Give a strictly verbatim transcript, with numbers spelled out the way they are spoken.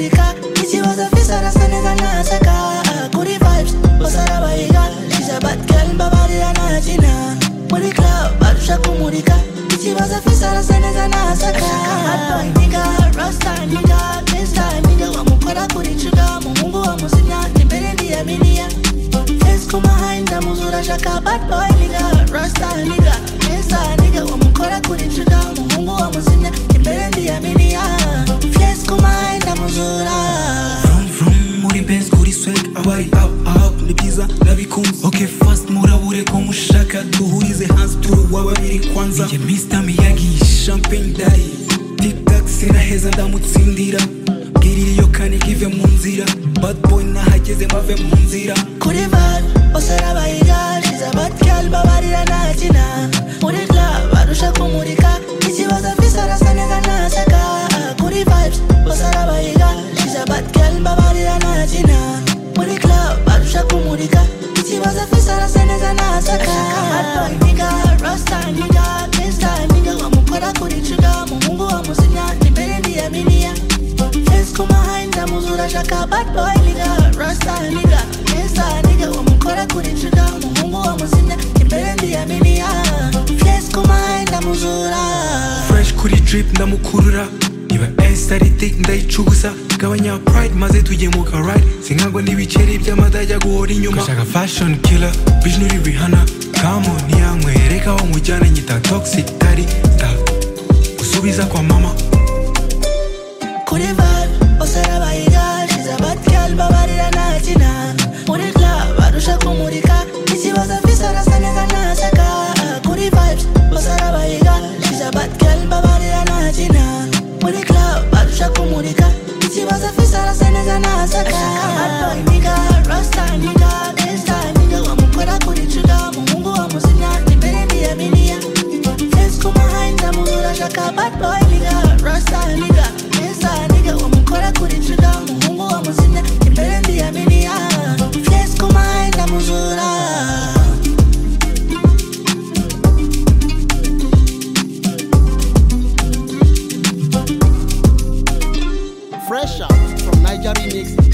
kumurika ikibazo afise arasa neza nasaka kuri vibes bose arabahiga she's a bad girl mbabarira ntakina muri club barusha kumurika ikibazo afise arasa neza nasaka bad boy nigga rasta nigga gangsta nigga wamukora kuri chuga muhungu wa musina imbere ndiyaminiya face kuma ndamuzura shaka bad boy nigga rasta nigga gangsta nigga wamukora kuri chuga muhungu wa musina imbere ndiyaminiya face kuma ndamuzura from from muri Benz kuri swag abari up up ni byiza nabikunze okay fast murabure ko mushaka duhurize hands turu wababiri kwanza nje Mister Miyagi champagne daddy tic-tac sinaheza ndamutsindira bwirira iyo kane give mu nzira bad boy nahageze bave mu nzira kuri vibe bose arabahiga she's a bad girl babarira ntakina muri club barusha kumurika ikibazo afise arasa neza nasaka kuri vibes bose arabahiga she's a bad girl babarira ntakina muri club barusha kumurika ikibazo afise arasa neza nasaka bad boy nigga rasta nigga gangsta nigga wamukora kuri chuga muhungu wa musina imbere ndiyaminiya face kuma ndamuzura shaka bad boy nigga rasta nigga gangsta nigga wamukora kuri chuga muhungu wa musina imbere ndiyaminiya face kuma ndamuzura fresh kuri drip ndamukurura niba estari thick ndayicugusa gabanya pride maze tujye mu ka ride sinkangwa n'ibiceri by'amadajya guhora inyuma kashaka fashion killer vision uri Rihanna kamo niyankwereka aho mujyana nyita toxic daddy stop gusubiza kwa mama kuri vibe bose arabahiga she's a bad girl babarira ntakina muri club barusha kumurika ikibazo afise arasa neza nasaka kuri vibes bose arabahiga she's a bad girl babarira ntakina muri club barusha kumurika ikibazo afise arasa neza nasaka bad boy nigga rasta nigga gangsta nigga wamukora kuri chuga muhungu wa musina imbere ndiyaminiya face kuma ndamuzura shaka bad boy nigga rasta nigga gangsta nigga wamukora kuri chuga muhungu wa musina imbere ndiyaminiya face kuma ndamuzura Fresh out from Niger Remix.